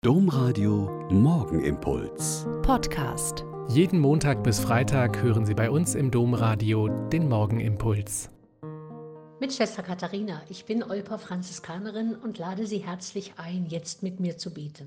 Domradio Morgenimpuls. Podcast. Jeden Montag bis Freitag hören Sie bei uns im Domradio den Morgenimpuls. Mit Schwester Katharina, ich bin Olper Franziskanerin und lade Sie herzlich ein, jetzt mit mir zu beten.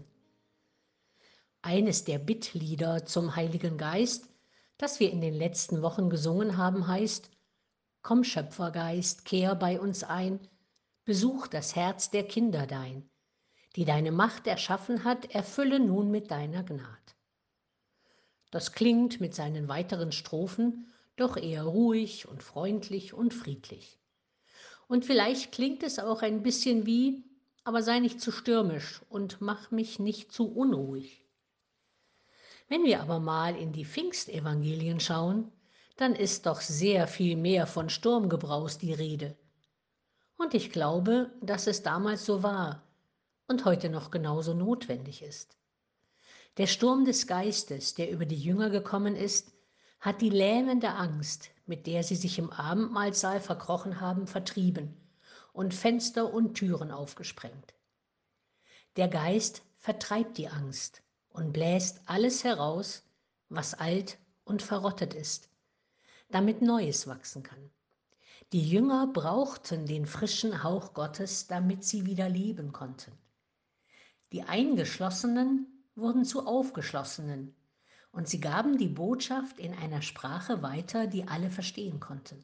Eines der Bittlieder zum Heiligen Geist, das wir in den letzten Wochen gesungen haben, heißt: Komm, Schöpfergeist, kehr bei uns ein, besuch das Herz der Kinder dein, die deine Macht erschaffen hat, erfülle nun mit deiner Gnad. Das klingt mit seinen weiteren Strophen doch eher ruhig und freundlich und friedlich. Und vielleicht klingt es auch ein bisschen wie: aber sei nicht zu stürmisch und mach mich nicht zu unruhig. Wenn wir aber mal in die Pfingstevangelien schauen, dann ist doch sehr viel mehr von Sturmgebraus die Rede. Und ich glaube, dass es damals so war und heute noch genauso notwendig ist. Der Sturm des Geistes, der über die Jünger gekommen ist, hat die lähmende Angst, mit der sie sich im Abendmahlsaal verkrochen haben, vertrieben und Fenster und Türen aufgesprengt. Der Geist vertreibt die Angst und bläst alles heraus, was alt und verrottet ist, damit Neues wachsen kann. Die Jünger brauchten den frischen Hauch Gottes, damit sie wieder leben konnten. Die Eingeschlossenen wurden zu Aufgeschlossenen und sie gaben die Botschaft in einer Sprache weiter, die alle verstehen konnten.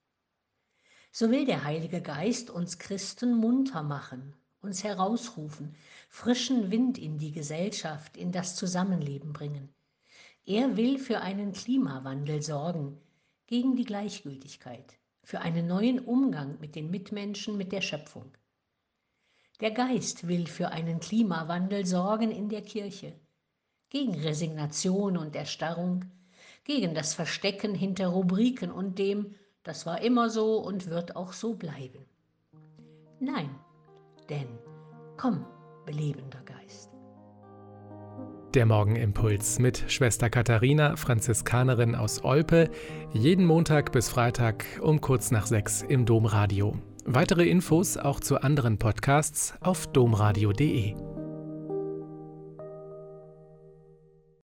So will der Heilige Geist uns Christen munter machen, uns herausrufen, frischen Wind in die Gesellschaft, in das Zusammenleben bringen. Er will für einen Klimawandel sorgen, gegen die Gleichgültigkeit, für einen neuen Umgang mit den Mitmenschen, mit der Schöpfung. Der Geist will für einen Klimawandel sorgen in der Kirche, gegen Resignation und Erstarrung, gegen das Verstecken hinter Rubriken und dem, das war immer so und wird auch so bleiben. Nein, denn komm, belebender Geist. Der Morgenimpuls mit Schwester Katharina, Franziskanerin aus Olpe, jeden Montag bis Freitag um kurz nach 6 im Domradio. Weitere Infos auch zu anderen Podcasts auf domradio.de.